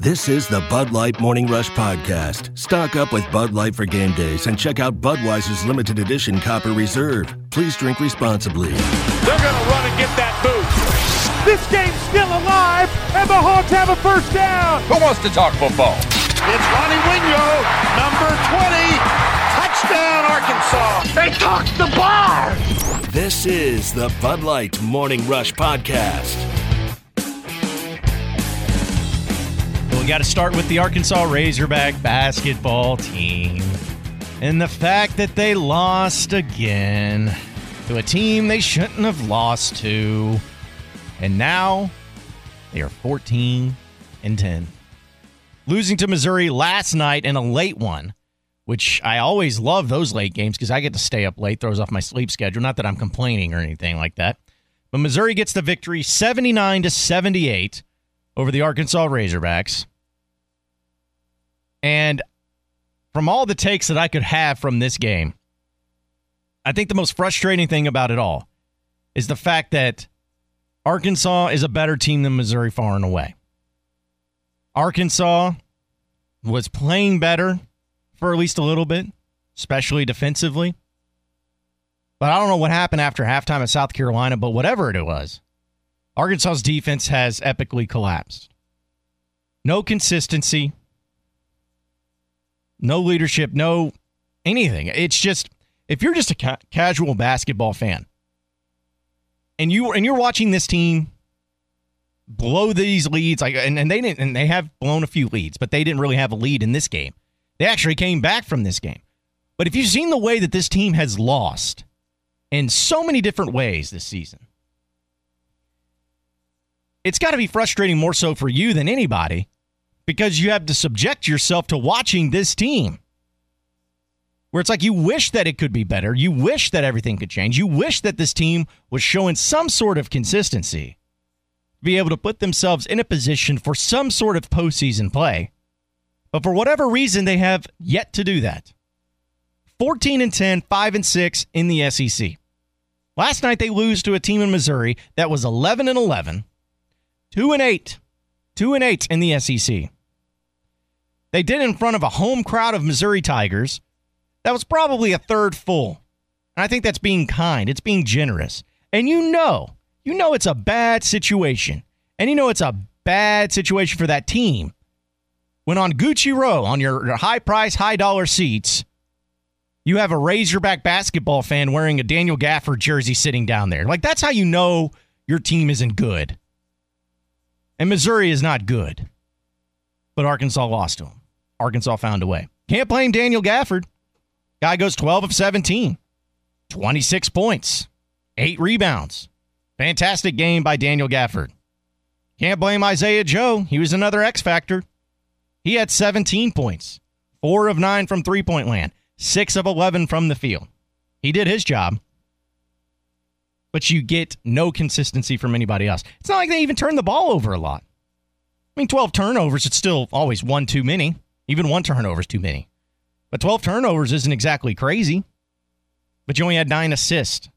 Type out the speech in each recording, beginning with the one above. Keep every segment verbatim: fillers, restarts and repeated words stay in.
This is the Bud Light Morning Rush Podcast. Stock up with Bud Light for game days and check out Budweiser's limited edition Copper Reserve. Please drink responsibly. They're going to run and get that boot. This game's still alive, and the Hawks have a first down. Who wants to talk football? It's Ronnie Wingo, number twenty. Touchdown, Arkansas. They tossed the bar. This is the Bud Light Morning Rush Podcast. We got to start with the Arkansas Razorback basketball team and the fact that they lost again to a team they shouldn't have lost to. And now they are fourteen and ten. Losing to Missouri last night in a late one, which I always love those late games because I get to stay up late, throws off my sleep schedule. Not that I'm complaining or anything like that. But Missouri gets the victory seventy-nine to seventy-eight over the Arkansas Razorbacks. And from all the takes that I could have from this game, I think the most frustrating thing about it all is the fact that Arkansas is a better team than Missouri far and away. Arkansas was playing better for at least a little bit, especially defensively. But I don't know what happened after halftime at South Carolina, but whatever it was, Arkansas's defense has epically collapsed. No consistency, no leadership, no anything. It's just, if you're just a ca- casual basketball fan, and you and you're watching this team blow these leads, like, and, and they didn't, and they have blown a few leads, but they didn't really have a lead in this game. They actually came back from this game. But if you've seen the way that this team has lost in so many different ways this season, it's got to be frustrating more so for you than anybody, because you have to subject yourself to watching this team where it's like you wish that it could be better. You wish that everything could change. You wish that this team was showing some sort of consistency, be able to put themselves in a position for some sort of postseason play. But for whatever reason, they have yet to do that. fourteen and ten, five and six in the S E C. Last night they lose to a team in Missouri that was eleven and eleven, two and eight, two and eight in the S E C. They did in front of a home crowd of Missouri Tigers that was probably a third full. And I think that's being kind. It's being generous. And you know, you know it's a bad situation. And you know it's a bad situation for that team when on Gucci Row, on your, your high-price, high-dollar seats, you have a Razorback basketball fan wearing a Daniel Gafford jersey sitting down there. Like, that's how you know your team isn't good. And Missouri is not good. But Arkansas lost to them. Arkansas found a way. Can't blame Daniel Gafford. Guy goes twelve of seventeen. twenty-six points. eight rebounds. Fantastic game by Daniel Gafford. Can't blame Isaiah Joe. He was another X factor. He had seventeen points. four of nine from three-point land. six of eleven from the field. He did his job. But you get no consistency from anybody else. It's not like they even turn the ball over a lot. I mean, twelve turnovers, it's still always one too many. Even one turnover is too many. But twelve turnovers isn't exactly crazy. But you only had nine assists.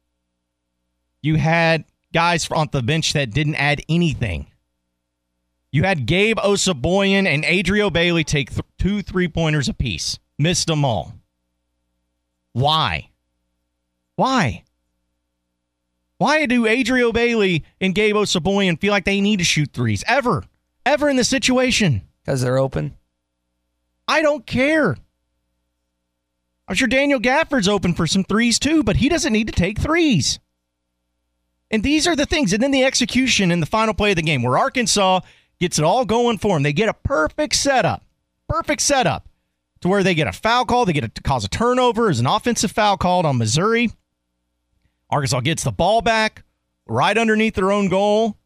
You had guys on the bench that didn't add anything. You had Gabe Osaboyan and Adrio Bailey take th- two three-pointers apiece. Missed them all. Why? Why? Why do Adrio Bailey and Gabe Osaboyan feel like they need to shoot threes? Ever. Ever in this situation. Because they're open? I don't care. I'm sure Daniel Gafford's open for some threes too, but he doesn't need to take threes. And these are the things. And then the execution in the final play of the game where Arkansas gets it all going for them. They get a perfect setup. Perfect setup to where they get a foul call. They get it to cause a turnover. There's an offensive foul called on Missouri. Arkansas gets the ball back right underneath their own goal.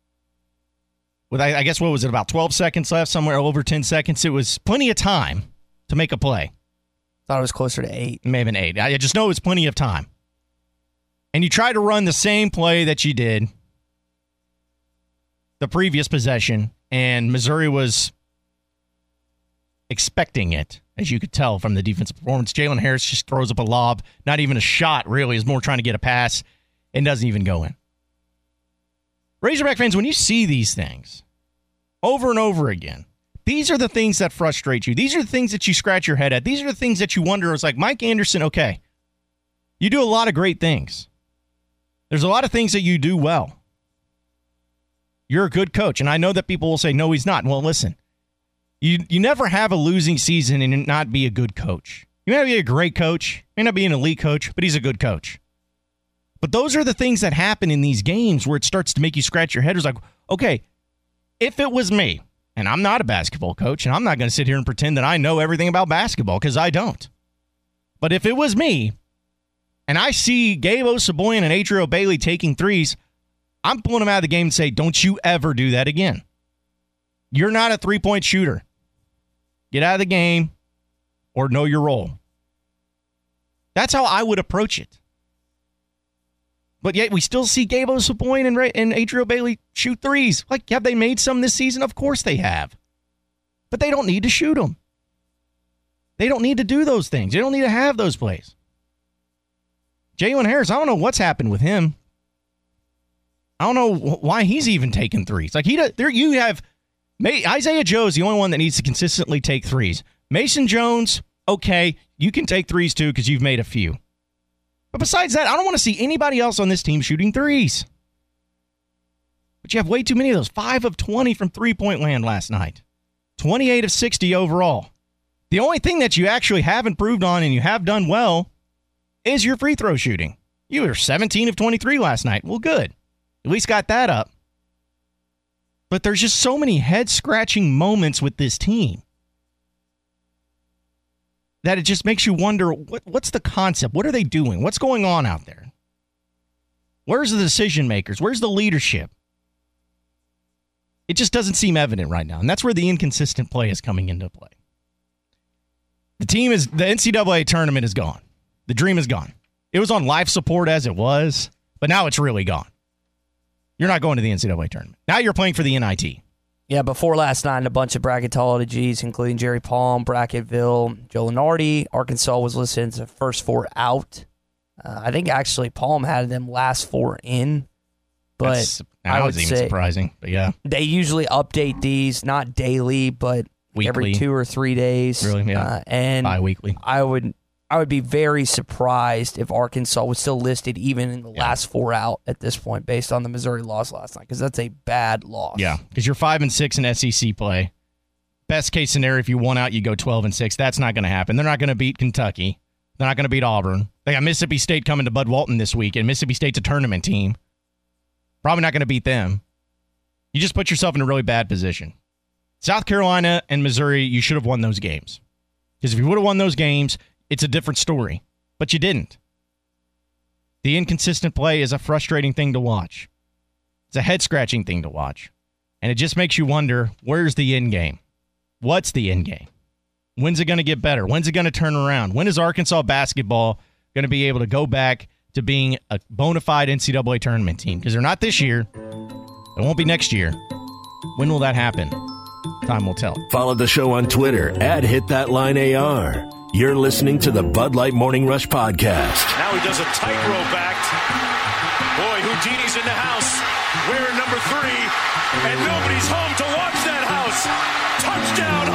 With, I, I guess, what was it, about twelve seconds left, somewhere over ten seconds. It was plenty of time to make a play. Thought it was closer to eight. It may have been eight. I just know it was plenty of time. And you try to run the same play that you did the previous possession, and Missouri was expecting it, as you could tell from the defensive performance. Jalen Harris just throws up a lob. Not even a shot, really. Is more trying to get a pass and doesn't even go in. Razorback fans, when you see these things over and over again, these are the things that frustrate you. These are the things that you scratch your head at. These are the things that you wonder. It's like, Mike Anderson, okay, you do a lot of great things. There's a lot of things that you do well. You're a good coach, and I know that people will say, no, he's not. Well, listen, you you never have a losing season and not be a good coach. You may not be a great coach, may not be an elite coach, but he's a good coach. But those are the things that happen in these games where it starts to make you scratch your head. It's like, okay, if it was me, and I'm not a basketball coach, and I'm not going to sit here and pretend that I know everything about basketball, because I don't. But if it was me, and I see Gabe Osabuohien and Adriel Bailey taking threes, I'm pulling them out of the game and say, don't you ever do that again. You're not a three-point shooter. Get out of the game or know your role. That's how I would approach it. But yet we still see Gabe Osabuohien and, Ray- and Adriel Bailey shoot threes. Like, have they made some this season? Of course they have. But they don't need to shoot them. They don't need to do those things. They don't need to have those plays. Jalen Harris, I don't know what's happened with him. I don't know why he's even taking threes. Like he, does, there you have May, Isaiah Joe is the only one that needs to consistently take threes. Mason Jones, okay, you can take threes too because you've made a few. But besides that, I don't want to see anybody else on this team shooting threes. But you have way too many of those. five of twenty from three-point land last night. twenty-eight of sixty overall. The only thing that you actually have improved on and you have done well is your free throw shooting. You were seventeen of twenty-three last night. Well, good. At least got that up. But there's just so many head-scratching moments with this team that it just makes you wonder, what, what's the concept? What are they doing? What's going on out there? Where's the decision makers? Where's the leadership? It just doesn't seem evident right now, and that's where the inconsistent play is coming into play. The team is, the N C double A tournament is gone. The dream is gone. It was on life support as it was, but now it's really gone. You're not going to the N C double A tournament. Now you're playing for the N I T. Yeah, before last night, a bunch of bracketologies, including Jerry Palm, Bracketville, Joe Lenardi. Arkansas was listed as the first four out. Uh, I think actually Palm had them last four in. But That's, I that would was even say surprising. But yeah, they usually update these, not daily, but weekly. Every two or three days. Really, yeah. Uh, and bi-weekly. I would I would be very surprised if Arkansas was still listed even in the yeah. last four out at this point based on the Missouri loss last night, because that's a bad loss. Yeah, because you're five and six in S E C play. Best case scenario, if you won out, you go twelve and six. That's not going to happen. They're not going to beat Kentucky. They're not going to beat Auburn. They got Mississippi State coming to Bud Walton this week, and Mississippi State's a tournament team. Probably not going to beat them. You just put yourself in a really bad position. South Carolina and Missouri, you should have won those games. Because if you would have won those games, it's a different story. But you didn't. The inconsistent play is a frustrating thing to watch. It's a head-scratching thing to watch. And it just makes you wonder, where's the end game? What's the end game? When's it going to get better? When's it going to turn around? When is Arkansas basketball going to be able to go back to being a bona fide N C double A tournament team? Because they're not this year. It won't be next year. When will that happen? Time will tell. Follow the show on Twitter at Hit That Line A R. You're listening to the Bud Light Morning Rush podcast. Now he does a tightrope act. Boy, Houdini's in the house. We're number three, and nobody's home to watch that house. Touchdown,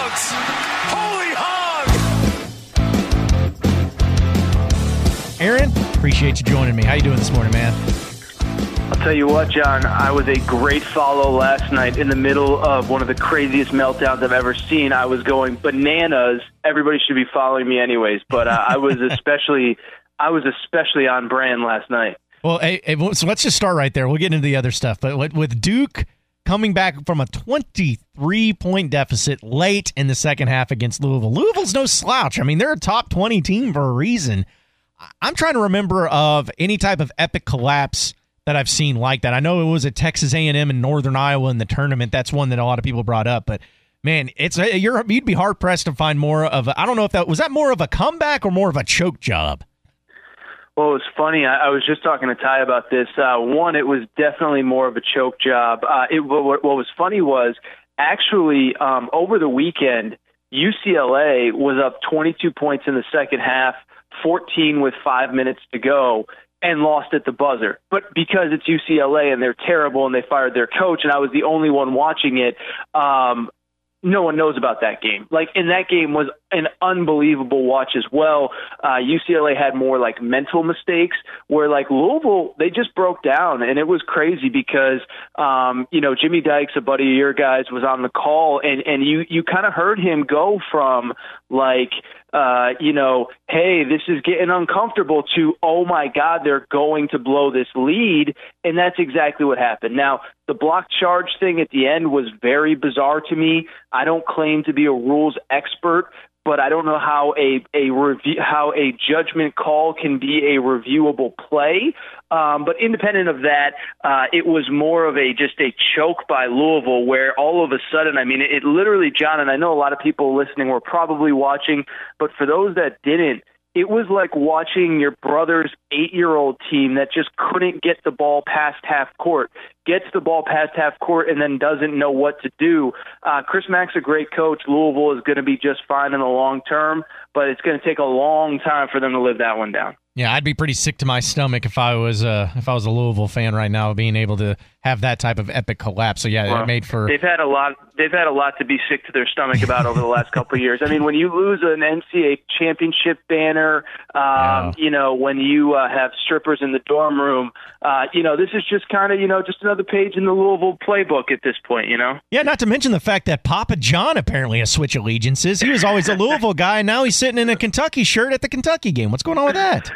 Hogs! Holy Hogs! Aaron, appreciate you joining me. How you doing this morning, man? I'll tell you what, John, I was a great follow last night in the middle of one of the craziest meltdowns I've ever seen. I was going bananas. Everybody should be following me anyways, but uh, I was especially I was especially on brand last night. Well, hey, hey, so let's just start right there. We'll get into the other stuff. But with Duke coming back from a twenty-three point deficit late in the second half against Louisville. Louisville's no slouch. I mean, they're a top twenty team for a reason. I'm trying to remember of any type of epic collapse that I've seen like that. I know it was at Texas A and M in Northern Iowa in the tournament. That's one that a lot of people brought up. But, man, it's you're, you'd be hard-pressed to find more of a – I don't know if that – was that more of a comeback or more of a choke job? Well, it was funny. I, I was just talking to Ty about this. Uh, one, it was definitely more of a choke job. Uh, it, what, what was funny was actually um, over the weekend, U C L A was up twenty-two points in the second half, fourteen with five minutes to go, and lost at the buzzer. But because it's U C L A and they're terrible and they fired their coach and I was the only one watching it, um, no one knows about that game. Like, and that game was an unbelievable watch as well. Uh, U C L A had more like mental mistakes where like Louisville, they just broke down, and it was crazy because, um, you know, Jimmy Dykes, a buddy of your guys, was on the call, and, and you, you kind of heard him go from like, uh, you know, hey, this is getting uncomfortable to, oh my God, they're going to blow this lead. And that's exactly what happened. Now, the block charge thing at the end was very bizarre to me. I don't claim to be a rules expert, but I don't know how a a review how a judgment call can be a reviewable play. Um, but independent of that, uh, it was more of a just a choke by Louisville, where all of a sudden, I mean, it, it literally, John, and I know a lot of people listening were probably watching, but for those that didn't, it was like watching your brother's eight-year-old team that just couldn't get the ball past half court, gets the ball past half court, and then doesn't know what to do. Uh, Chris Mack's a great coach. Louisville is going to be just fine in the long term, but it's going to take a long time for them to live that one down. Yeah, I'd be pretty sick to my stomach if I was uh, if I was a Louisville fan right now, being able to have that type of epic collapse. So yeah, well, it made for they've had a lot. They've had a lot to be sick to their stomach about over the last couple of years. I mean, when you lose an N C A A championship banner, um, yeah. you know, when you uh, have strippers in the dorm room, uh, you know, this is just kind of you know just another page in the Louisville playbook at this point. You know. Yeah, not to mention the fact that Papa John apparently has switched allegiances. He was always a Louisville guy, and now he's sitting in a Kentucky shirt at the Kentucky game. What's going on with that?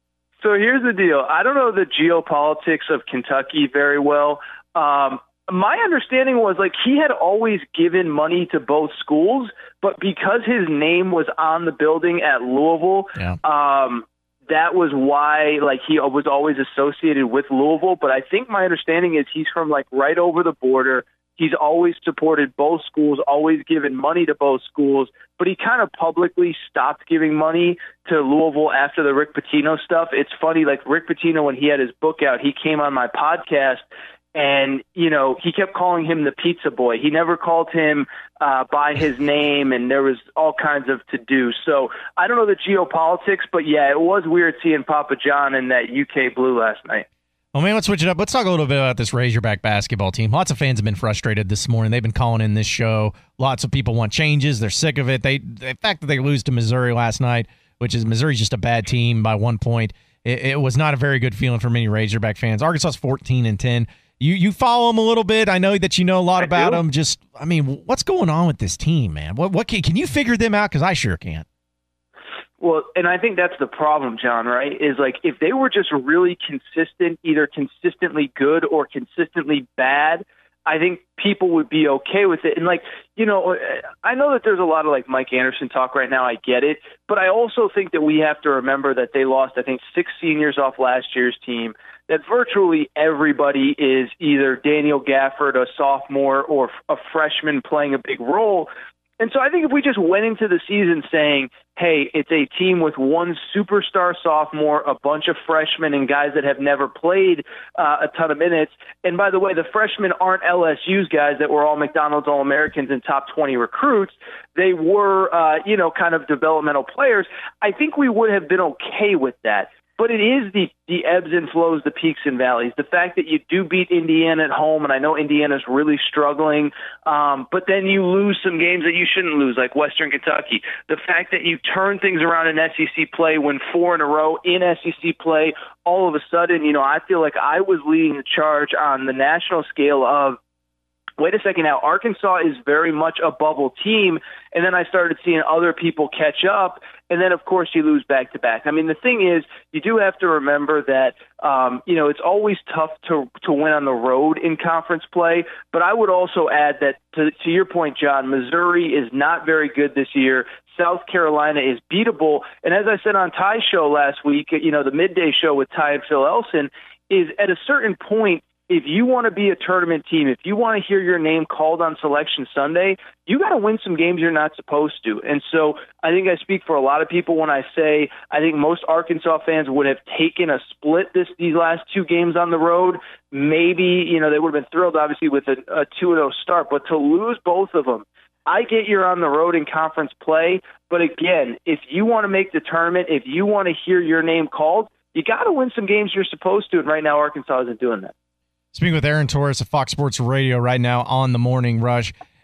So here's the deal. I don't know the geopolitics of Kentucky very well. Um, my understanding was like he had always given money to both schools, but because his name was on the building at Louisville, yeah. um, that was why like he was always associated with Louisville. But I think my understanding is he's from like right over the border. He's always supported both schools, always given money to both schools, but he kind of publicly stopped giving money to Louisville after the Rick Pitino stuff. It's funny, like Rick Pitino, when he had his book out, he came on my podcast and, you know, he kept calling him the pizza boy. He never called him uh, by his name, and there was all kinds of to-do. So I don't know the geopolitics, but yeah, it was weird seeing Papa John in that U K blue last night. Well, man, let's switch it up. Let's talk a little bit about this Razorback basketball team. Lots of fans have been frustrated this morning. They've been calling in this show. Lots of people want changes. They're sick of it. They, the fact that they lose to Missouri last night, which is Missouri's just a bad team by one point, it, it was not a very good feeling for many Razorback fans. Arkansas's fourteen and ten. You you follow them a little bit. I know that you know a lot I about do. them. Just, I mean, what's going on with this team, man? What what can, can you figure them out? Because I sure can't. Well, and I think that's the problem, John, right, is like if they were just really consistent, either consistently good or consistently bad, I think people would be okay with it. And, like, you know, I know that there's a lot of, like, Mike Anderson talk right now. I get it. But I also think that we have to remember that they lost, I think, six seniors off last year's team, that virtually everybody is either Daniel Gafford, a sophomore, or a freshman playing a big role. And so I think if we just went into the season saying, hey, it's a team with one superstar sophomore, a bunch of freshmen, and guys that have never played uh, a ton of minutes. And by the way, the freshmen aren't L S U's guys that were all McDonald's All-Americans and top twenty recruits. They were, uh, you know, kind of developmental players. I think we would have been okay with that. But it is the, the ebbs and flows, the peaks and valleys. The fact that you do beat Indiana at home, and I know Indiana's really struggling, um, but then you lose some games that you shouldn't lose, like Western Kentucky. The fact that you turn things around in S E C play, win four in a row in S E C play, all of a sudden, you know, I feel like I was leading the charge on the national scale of, wait a second now, Arkansas is very much a bubble team, and then I started seeing other people catch up, and then, of course, you lose back-to-back. I mean, the thing is, you do have to remember that, um, you know, it's always tough to to win on the road in conference play, but I would also add that, to, to your point, John, Missouri is not very good this year. South Carolina is beatable, and as I said on Ty's show last week, you know, the midday show with Ty and Phil Elson, is at a certain point, if you want to be a tournament team, if you want to hear your name called on Selection Sunday, you got to win some games you're not supposed to. And so I think I speak for a lot of people when I say I think most Arkansas fans would have taken a split this these last two games on the road. Maybe, you know, they would have been thrilled, obviously, with a, a two and oh start. But to lose both of them, I get you're on the road in conference play. But again, if you want to make the tournament, if you want to hear your name called, you got to win some games you're supposed to. And right now, Arkansas isn't doing that. Speaking with Aaron Torres of Fox Sports Radio right now on the Morning Rush.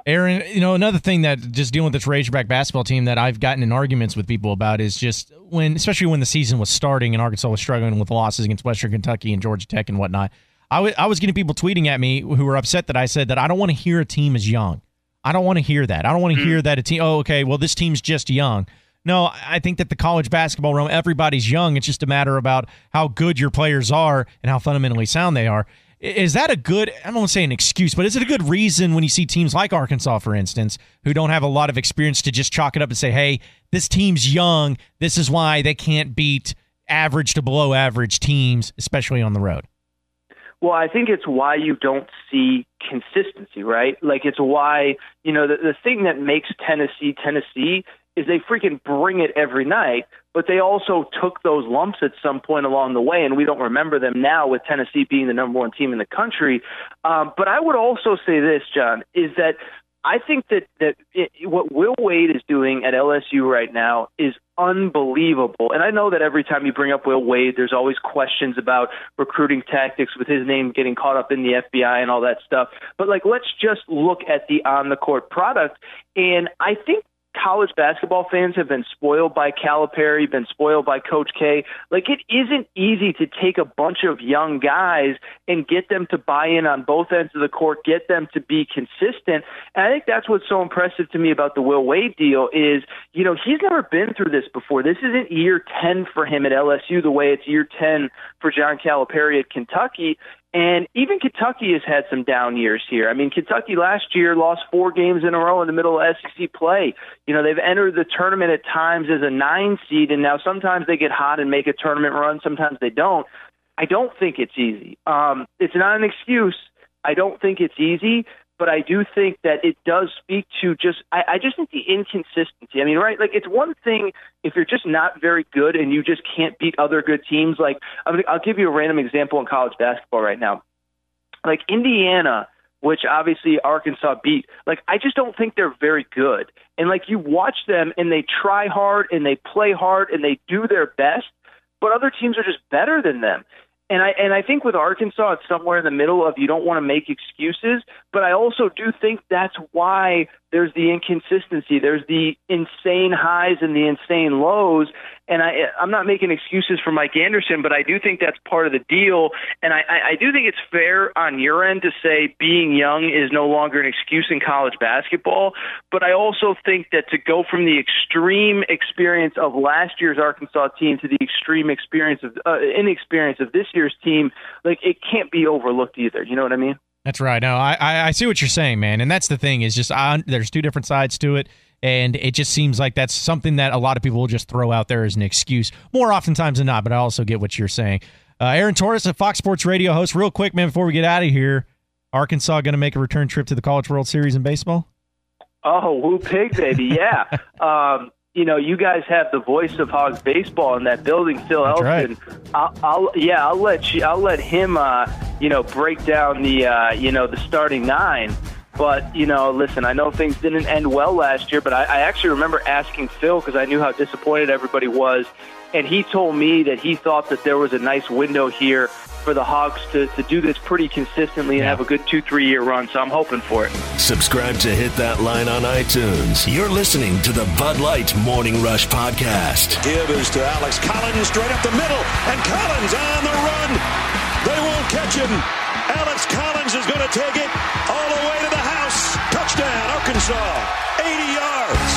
Aaron, you know, another thing that just dealing with this Razorback basketball team that I've gotten in arguments with people about is just when, especially when the season was starting and Arkansas was struggling with losses against Western Kentucky and Georgia Tech and whatnot, I, w- I was getting people tweeting at me who were upset that I said that I don't want to hear a team is young. I don't want to hear that. I don't want to mm-hmm. hear that a team, oh, okay, well, this team's just young. No, I think that the college basketball realm, everybody's young. It's just a matter about how good your players are and how fundamentally sound they are. Is that a good, I don't want to say an excuse, but is it a good reason when you see teams like Arkansas, for instance, who don't have a lot of experience to just chalk it up and say, hey, this team's young, this is why they can't beat average to below average teams, especially on the road? Well, I think it's why you don't see consistency, right? Like it's why, you know, the, the thing that makes Tennessee Tennessee is they freaking bring it every night, but they also took those lumps at some point along the way, and we don't remember them now with Tennessee being the number one team in the country. Um, but I would also say this, John, is that I think that, that it, what Will Wade is doing at L S U right now is unbelievable. And I know that every time you bring up Will Wade, there's always questions about recruiting tactics with his name getting caught up in the F B I and all that stuff. But, like, let's just look at the on-the-court product. And I think college basketball fans have been spoiled by Calipari, been spoiled by Coach K. Like, it isn't easy to take a bunch of young guys and get them to buy in on both ends of the court, get them to be consistent. And I think that's what's so impressive to me about the Will Wade deal is, you know, he's never been through this before. This isn't year ten for him at L S U the way it's year ten for John Calipari at Kentucky. And even Kentucky has had some down years here. I mean, Kentucky last year lost four games in a row in the middle of S E C play. You know, they've entered the tournament at times as a nine seed, and now sometimes they get hot and make a tournament run. Sometimes they don't. I don't think it's easy. Um, it's not an excuse. I don't think it's easy, but I do think that it does speak to just I, I just think the inconsistency. I mean, right, like it's one thing if you're just not very good and you just can't beat other good teams. Like I mean, I'll give you a random example in college basketball right now. Like Indiana, which obviously Arkansas beat, like I just don't think they're very good. And like you watch them and they try hard and they play hard and they do their best, but other teams are just better than them. And I and I think with Arkansas, it's somewhere in the middle of you don't want to make excuses, but I also do think that's why there's the inconsistency. There's the insane highs and the insane lows. And I, I'm not making excuses for Mike Anderson, but I do think that's part of the deal. And I, I do think it's fair on your end to say being young is no longer an excuse in college basketball. But I also think that to go from the extreme experience of last year's Arkansas team to the extreme experience of uh, inexperience of this year's team, like it can't be overlooked either. You know what I mean? That's right. No, I, I see what you're saying, man. And that's the thing is just I, there's two different sides to it. And it just seems like that's something that a lot of people will just throw out there as an excuse more oftentimes than not. But I also get what you're saying. Uh, Aaron Torres, a Fox Sports Radio host. Real quick, man, before we get out of here, Arkansas going to make a return trip to the College World Series in baseball? Oh, woo pig, baby. Yeah. um, you know, you guys have the voice of Hogs baseball in that building, Phil That's Elson. Right. I'll, I'll, yeah, I'll let you, I'll let him, uh, you know, break down the, uh, you know, the starting nine. But, you know, listen, I know things didn't end well last year, but I, I actually remember asking Phil because I knew how disappointed everybody was, and he told me that he thought that there was a nice window here for the Hawks to, to do this pretty consistently and yeah. have a good two, three-year run, so I'm hoping for it. Subscribe to Hit That Line on iTunes. You're listening to the Bud Light Morning Rush Podcast. Give is to Alex Collins straight up the middle, and Collins on the run. They won't catch him. Alex Collins is going to take it all the way to the house. Touchdown, Arkansas, eighty yards.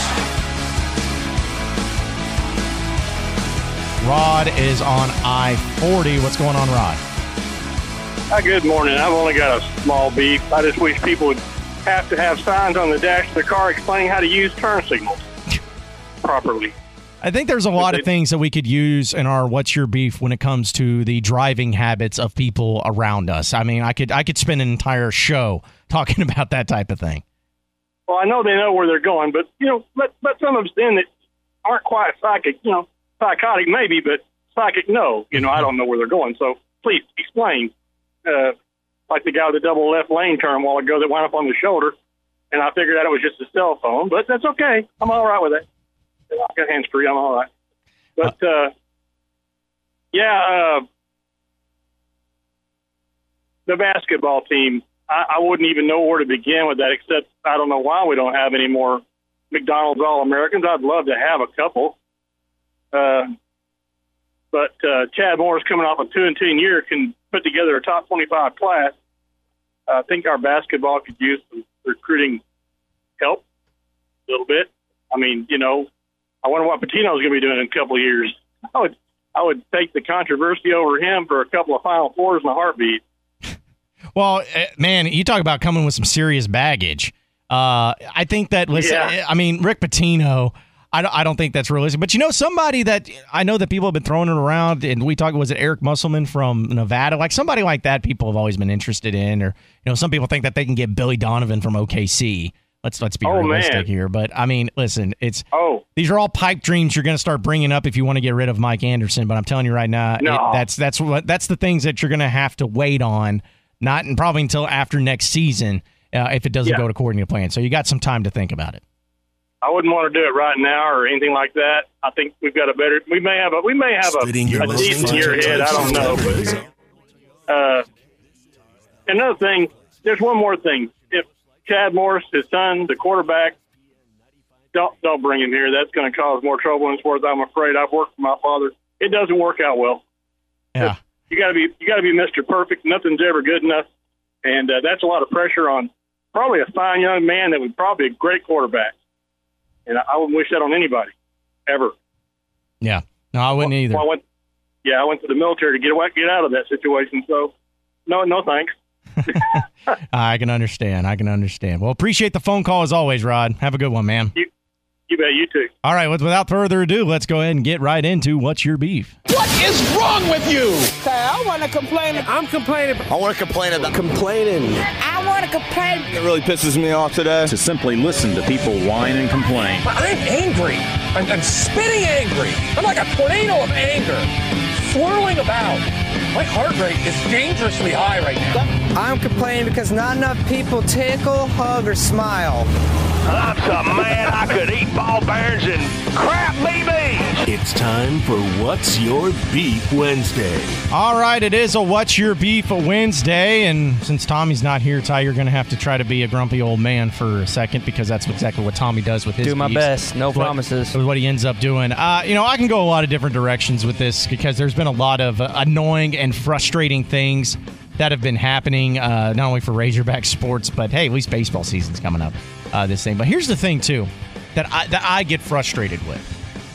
Rod is on I forty. What's going on, Rod? Hi, good morning. I've only got a small beef. I just wish people would have to have signs on the dash of their car explaining how to use turn signals properly. I think there's a lot of things that we could use in our What's Your Beef when it comes to the driving habits of people around us. I mean, I could I could spend an entire show talking about that type of thing. Well, I know they know where they're going, but, you know, let, let some of us in that aren't quite psychic, you know, psychotic maybe, but psychic no. You know, I don't know where they're going, so please explain. Uh, like the guy with the double left lane turn a while ago that wound up on the shoulder, and I figured that it was just a cell phone, but that's okay. I'm all right with it. I got hands free. I'm all right. But, uh, yeah, uh, the basketball team, I, I wouldn't even know where to begin with that, except I don't know why we don't have any more McDonald's All-Americans. I'd love to have a couple. Uh, but uh, Chad Morris, coming off a two and ten year, can put together a top twenty-five class. Uh, I think our basketball could use some recruiting help a little bit. I mean, you know, I wonder what Pitino's going to be doing in a couple of years. I would, I would take the controversy over him for a couple of Final Fours in a heartbeat. Well, man, you talk about coming with some serious baggage. Uh, I think that, listen, yeah. I mean, Rick Pitino, I don't, I don't think that's realistic. But, you know, somebody that I know that people have been throwing it around, and we talked, was it Eric Musselman from Nevada? Like somebody like that people have always been interested in. Or, you know, some people think that they can get Billy Donovan from O K C. Let's let's be oh, realistic man. here. But, I mean, listen, it's oh. these are all pipe dreams you're going to start bringing up if you want to get rid of Mike Anderson. But I'm telling you right now, no. it, that's that's what that's the things that you're going to have to wait on, not and probably until after next season uh, if it doesn't yeah. go according to plan. So you got some time to think about it. I wouldn't want to do it right now or anything like that. I think we've got a better. We may have a. We may have a, a decent year ahead. I don't know. But, uh, another thing. There's one more thing. If Chad Morris, his son, the quarterback, don't don't bring him here. That's going to cause more trouble than it's worth. I'm afraid. I've worked for my father. It doesn't work out well. Yeah. You got to be. You got to be Mister Perfect. Nothing's ever good enough, and uh, that's a lot of pressure on probably a fine young man that would probably be a great quarterback. And I wouldn't wish that on anybody, ever. Yeah. No, I wouldn't well, either. Well, I went, yeah, I went to the military to get away, get out of that situation. So, no, no thanks. I can understand. I can understand. Well, appreciate the phone call as always, Rod. Have a good one, man. You, you bet. You too. All right. Without further ado, let's go ahead and get right into What's Your Beef? What is wrong with you? Hey, I want to complain. I'm complaining. I want to complain about complaining. I want to complain. It really pisses me off today to simply listen to people whine and complain. I'm angry. I'm, I'm spitting angry. I'm like a tornado of anger, swirling about. My heart rate is dangerously high right now. I'm complaining because not enough people tickle, hug, or smile. I'm so mad I could eat ball bearings and crap B Bs. It's time for What's Your Beef Wednesday. All right, it is a What's Your Beef Wednesday, and since Tommy's not here, Ty, you're going to have to try to be a grumpy old man for a second because that's exactly what Tommy does with his Do my beefs. best. No what, promises. What he ends up doing. Uh, you know, I can go a lot of different directions with this because there's been a lot of uh, annoying and frustrating things that have been happening, uh, not only for Razorback sports, but hey, at least baseball season's coming up uh, this thing. But here's the thing, too, that I, that I get frustrated with.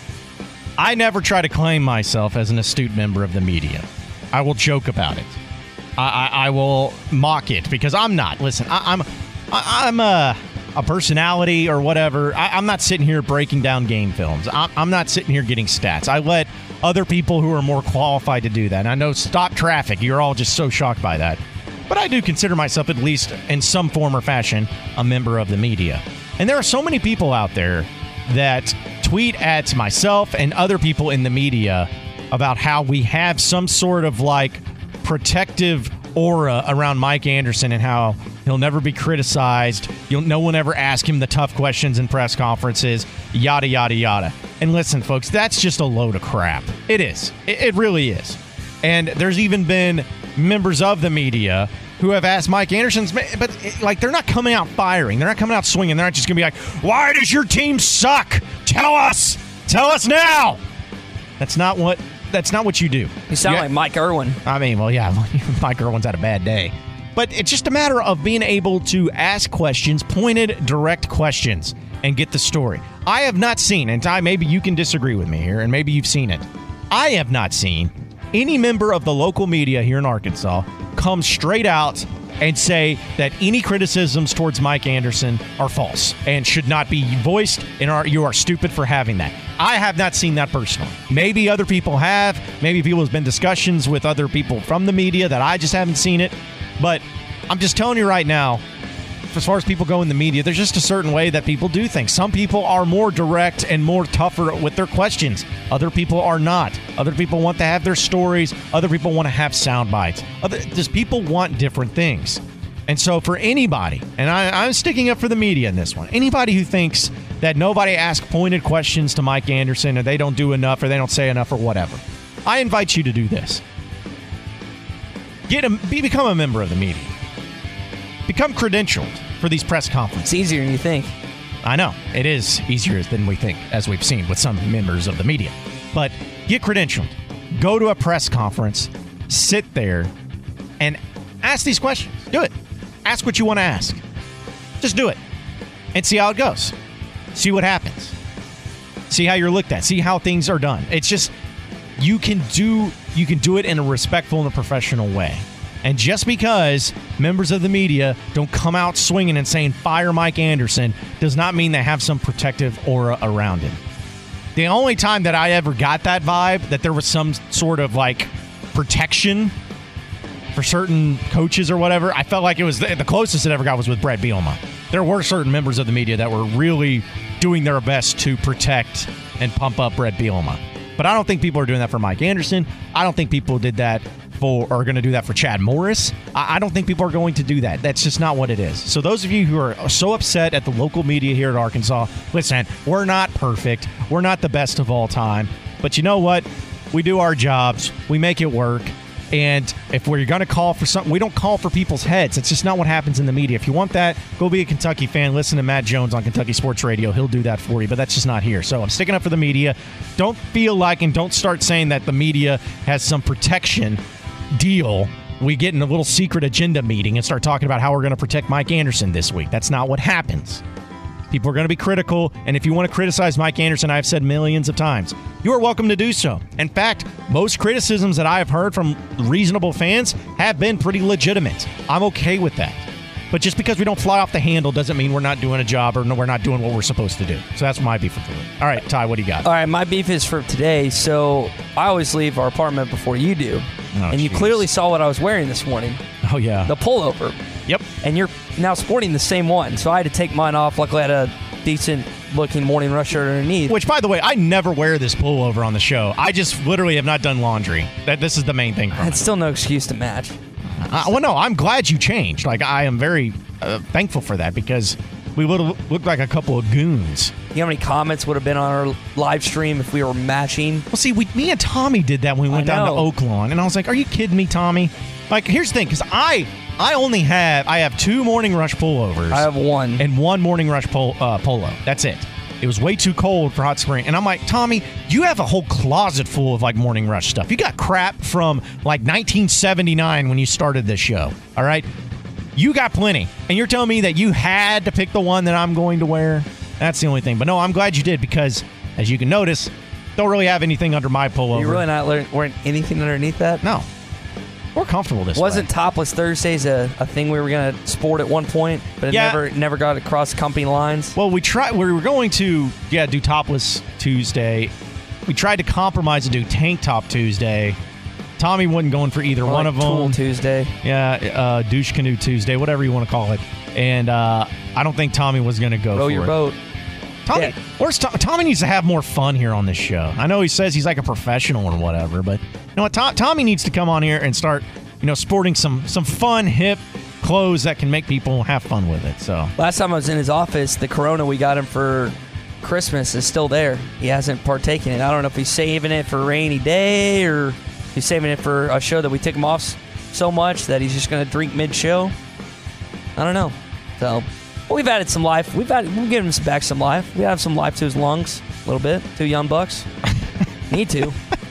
I never try to claim myself as an astute member of the media. I will joke about it. I, I, I will mock it because I'm not. Listen, I, I'm I, I'm a, a personality or whatever. I, I'm not sitting here breaking down game films. I, I'm not sitting here getting stats. I let other people who are more qualified to do that. And I know Stop Traffic, you're all just so shocked by that. But I do consider myself, at least in some form or fashion, a member of the media. And there are so many people out there that tweet at myself and other people in the media about how we have some sort of like protective aura around Mike Anderson and how he'll never be criticized. You'll, no one ever ask him the tough questions in press conferences, yada, yada, yada. And listen, folks, that's just a load of crap. It is. It, it really is. And there's even been members of the media who have asked Mike Anderson's, but like they're not coming out firing. They're not coming out swinging. They're not just going to be like, why does your team suck? Tell us. Tell us now. That's not what that's not what you do. You sound yeah. like Mike Irwin. I mean, well, yeah, Mike Irwin's had a bad day. But it's just a matter of being able to ask questions, pointed, direct questions, and get the story. I have not seen, and Ty, maybe you can disagree with me here, and maybe you've seen it. I have not seen any member of the local media here in Arkansas come straight out and say that any criticisms towards Mike Anderson are false and should not be voiced, and are, you are stupid for having that. I have not seen that personally. Maybe other people have. Maybe people have been discussions with other people from the media that I just haven't seen it. But I'm just telling you right now, as far as people go in the media, there's just a certain way that people do things. Some people are more direct and more tougher with their questions. Other people are not. Other people want to have their stories. Other people want to have sound bites. Other, just people want different things. And so for anybody, and I, I'm sticking up for the media in this one, anybody who thinks that nobody asks pointed questions to Mike Anderson or they don't do enough or they don't say enough or whatever, I invite you to do this. Get a, become a member of the media. become credentialed for these press conferences. It's easier than you think. I know. It is easier than we think, as we've seen with some members of the media. But get credentialed. Go to a press conference. Sit there and ask these questions. Do it. Ask what you want to ask. Just do it. And see how it goes. See what happens. See how you're looked at. See how things are done. It's just, you can do you can do it in a respectful and a professional way. And just because members of the media don't come out swinging and saying, fire Mike Anderson, does not mean they have some protective aura around him. The only time that I ever got that vibe, that there was some sort of like protection for certain coaches or whatever, I felt like it was the, the closest it ever got was with Brett Bielema. There were certain members of the media that were really doing their best to protect and pump up Brett Bielema. But I don't think people are doing that for Mike Anderson. I don't think people did that for are going to do that for Chad Morris. I, I don't think people are going to do that. That's just not what it is. So those of you who are so upset at the local media here at Arkansas, listen, we're not perfect. We're not the best of all time. But you know what? We do our jobs. We make it work. And if we're going to call for something, we don't call for people's heads. It's just not what happens in the media. If you want that, go be a Kentucky fan. Listen to Matt Jones on Kentucky Sports Radio. He'll do that for you, but that's just not here. So I'm sticking up for the media. Don't feel like and don't start saying that the media has some protection deal. We get in a little secret agenda meeting and start talking about how we're going to protect Mike Anderson this week. That's not what happens. People are going to be critical, and if you want to criticize Mike Anderson, I've said millions of times, you are welcome to do so. In fact, most criticisms that I have heard from reasonable fans have been pretty legitimate. I'm okay with that. But just because we don't fly off the handle doesn't mean we're not doing a job or no, we're not doing what we're supposed to do. So that's my beef for today. All right, Ty, what do you got? All right, my beef is for today. So I always leave our apartment before you do. Oh, and you geez. clearly saw what I was wearing this morning. Oh, yeah. The pullover. Yep. And you're now sporting the same one. So I had to take mine off. Luckily, I had a decent-looking morning rush shirt underneath. Which, by the way, I never wear this pullover on the show. I just literally have not done laundry. That This is the main thing. It's still no excuse to match. Uh, well, no, I'm glad you changed. Like, I am very uh, thankful for that because we would have looked like a couple of goons. You know how many comments would have been on our live stream if we were matching? Well, see, we, me and Tommy did that when we went down to Oaklawn, and I was like, are you kidding me, Tommy? Like, here's the thing, because I I only have, I have two Morning Rush pullovers. I have one. And one Morning Rush pol, uh, polo. That's it. It was way too cold for Hot Spring. And I'm like, Tommy, you have a whole closet full of, like, Morning Rush stuff. You got crap from, like, nineteen seventy-nine when you started this show, all right? You got plenty. And you're telling me that you had to pick the one that I'm going to wear? That's the only thing. But, no, I'm glad you did because, as you can notice, don't really have anything under my pullover. You're really not wearing anything underneath that? No. We're comfortable this Wasn't way. Topless Thursdays a, a thing we were going to sport at one point, but it yeah. never never got across company lines? Well, we tried. We were going to, yeah, do Topless Tuesday. We tried to compromise and do Tank Top Tuesday. Tommy wasn't going for either or one like of them. Tool Tuesday. Yeah, uh, Douche Canoe Tuesday, whatever you want to call it. And uh, I don't think Tommy was going to go Row for your it. boat. Tommy, yeah. where's Tom, Tommy needs to have more fun here on this show. I know he says he's like a professional and whatever, but you know what? Tom, Tommy needs to come on here and start, you know, sporting some some fun, hip clothes that can make people have fun with it. So last time I was in his office, the Corona we got him for Christmas is still there. He hasn't partaken in it. I don't know if he's saving it for a rainy day or he's saving it for a show that we took him off so much that he's just going to drink mid-show. I don't know. So well, we've added some life. We've added, we've given him back some life. We have some life to his lungs a little bit. Two young bucks. Need to.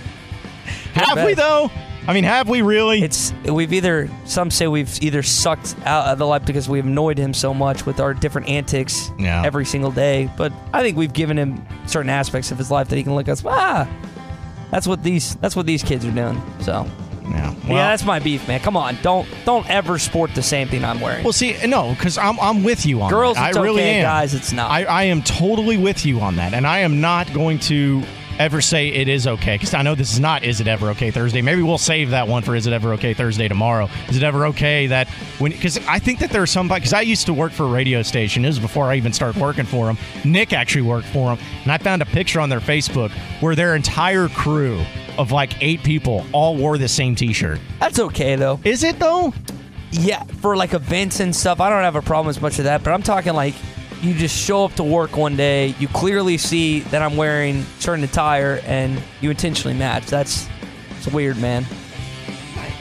Have we though? I mean, have we really? It's we've either some say we've either sucked out of the life because we've annoyed him so much with our different antics yeah. every single day. But I think we've given him certain aspects of his life that he can look at us. Ah, that's what these that's what these kids are doing. So yeah, well, yeah, that's my beef, man. Come on, don't don't ever sport the same thing I'm wearing. Well, see, no, because I'm I'm with you on Girls, that. it's I really okay, am. guys, it's not. I, I am totally with you on that, and I am not going to ever say it is okay, because I know this is not Is It Ever Okay Thursday. Maybe we'll save that one for Is It Ever Okay Thursday tomorrow. Is it ever okay that when, because I think that there's somebody, because I used to work for a radio station. This was before I even started working for them. Nick actually worked for them, and I found a picture on their Facebook where their entire crew of like eight people all wore the same t-shirt. That's okay, though. Is it, though? Yeah, for like events and stuff, I don't have a problem as much of that, but I'm talking like you just show up to work one day, you clearly see that I'm wearing certain attire, and you intentionally match. That's it's weird, man.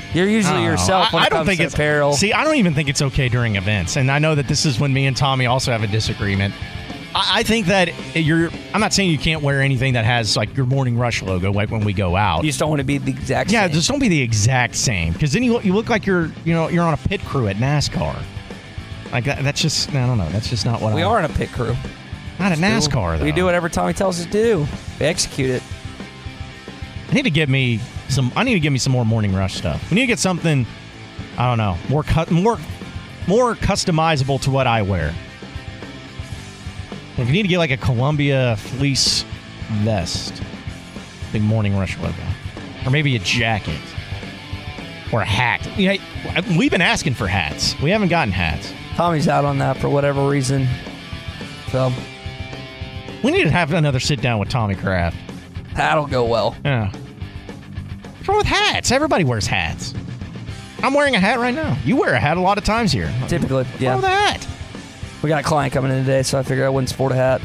You're usually yourself when I, it I don't comes think to it's apparel. See, I don't even think it's okay during events, and I know that this is when me and Tommy also have a disagreement. I, I think that you're. I'm not saying you can't wear anything that has like your Morning Rush logo, like when we go out. You just don't want to be the exact yeah, same. just don't be the exact same, because then you look, you look like you're you know you're on a pit crew at NASCAR. Like that, that's just I don't know. That's just not what we I, are in a pit crew. Not at NASCAR though. We do whatever Tommy tells us to do. We execute it. I need to get me some. I need to get me some more Morning Rush stuff. We need to get something. I don't know, more cu- more more customizable to what I wear. Like, you need to get like a Columbia fleece vest, big Morning Rush logo, or maybe a jacket or a hat. Yeah, we've been asking for hats. We haven't gotten hats. Tommy's out on that for whatever reason. So we need to have another sit down with Tommy Kraft. That'll go well. Yeah. What's wrong with hats? Everybody wears hats. I'm wearing a hat right now. You wear a hat a lot of times here. Typically, yeah. What's wrong with that? We got a client coming in today, so I figured I wouldn't sport a hat.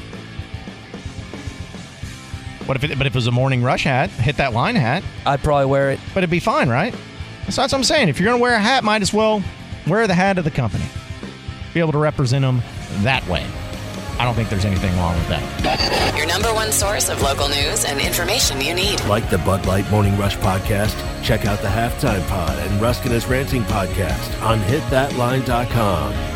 What if it, but if it was a Morning Rush hat, hit that line hat, I'd probably wear it. but it'd be fine, right? That's what I'm saying. If you're going to wear a hat, might as well wear the hat of the company. Be able to represent them that way. I don't think there's anything wrong with that. Your number one source of local news and information you need. Like the Bud Light Morning Rush podcast? Check out the Halftime Pod and Ruskin is Ranting podcast on hit that line dot com.